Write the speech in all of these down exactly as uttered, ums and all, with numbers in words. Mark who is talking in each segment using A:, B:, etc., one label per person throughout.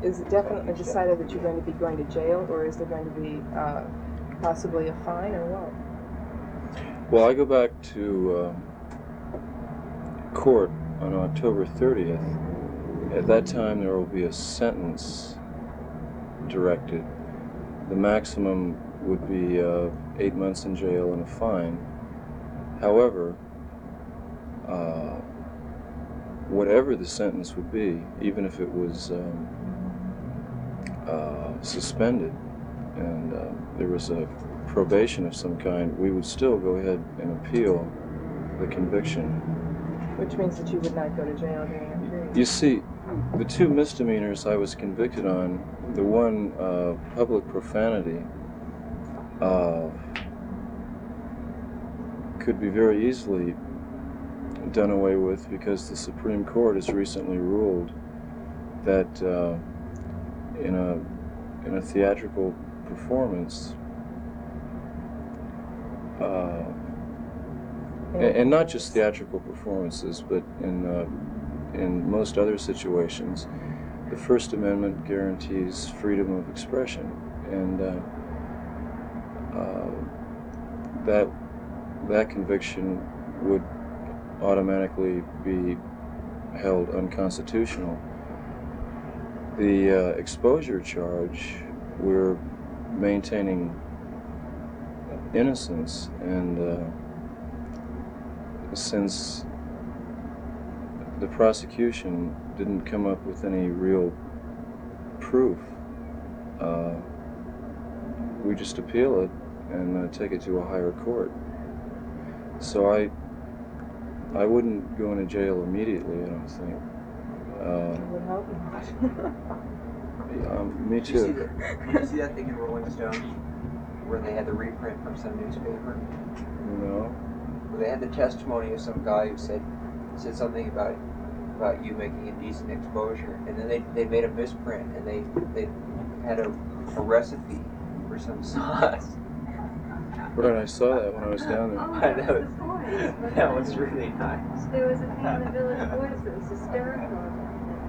A: is it definitely decided that you're going to be going to jail, or is there going to be uh, possibly a fine, or what?
B: Well, I go back to uh, court on October thirtieth. At that time, there will be a sentence directed. The maximum would be uh, eight months in jail and a fine. However, uh, whatever the sentence would be, even if it was um, uh, suspended and uh, there was a probation of some kind, we would still go ahead and appeal the conviction.
A: Which means that you would not go to jail during that period.
B: You see, the two misdemeanors I was convicted on, the one, uh, public profanity, uh, could be very easily done away with because the Supreme Court has recently ruled that uh, in a in a theatrical performance, uh, and, and not just theatrical performances, but in uh, in most other situations, the First Amendment guarantees freedom of expression, and uh, uh, that that conviction would automatically be held unconstitutional. The uh, exposure charge, we're maintaining innocence, and uh, since the prosecution didn't come up with any real proof, uh, we just appeal it and uh, take it to a higher court. So I I wouldn't go into jail immediately, I don't think.
A: I
B: Uh,
A: would hope not.
B: um, me
C: Did you, see
B: too.
C: that, did you see that thing in Rolling Stone where they had the reprint from some newspaper?
B: No.
C: Where they had the testimony of some guy who said said something about about you making indecent exposure, and then they, they made a misprint, and they they had a, a recipe for some sauce.
B: Right, I saw that when I was down there.
D: Oh,
C: that
D: that was
C: was,
D: the boys.
C: that was really nice.
D: There was a thing in the Village Voice that was hysterical about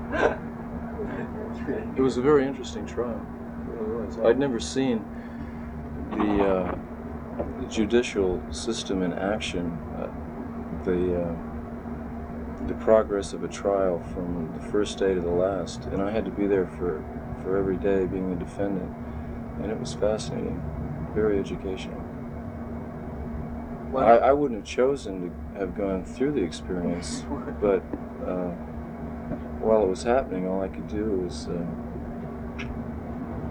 B: It was a very interesting trial. It really was. I'd never seen the, uh, the judicial system in action, uh, the uh, the progress of a trial from the first day to the last, and I had to be there for, for every day being the defendant, and it was fascinating, very educational.
C: Well,
B: I, I wouldn't have chosen to have gone through the experience, but uh, while it was happening, all I could do was uh,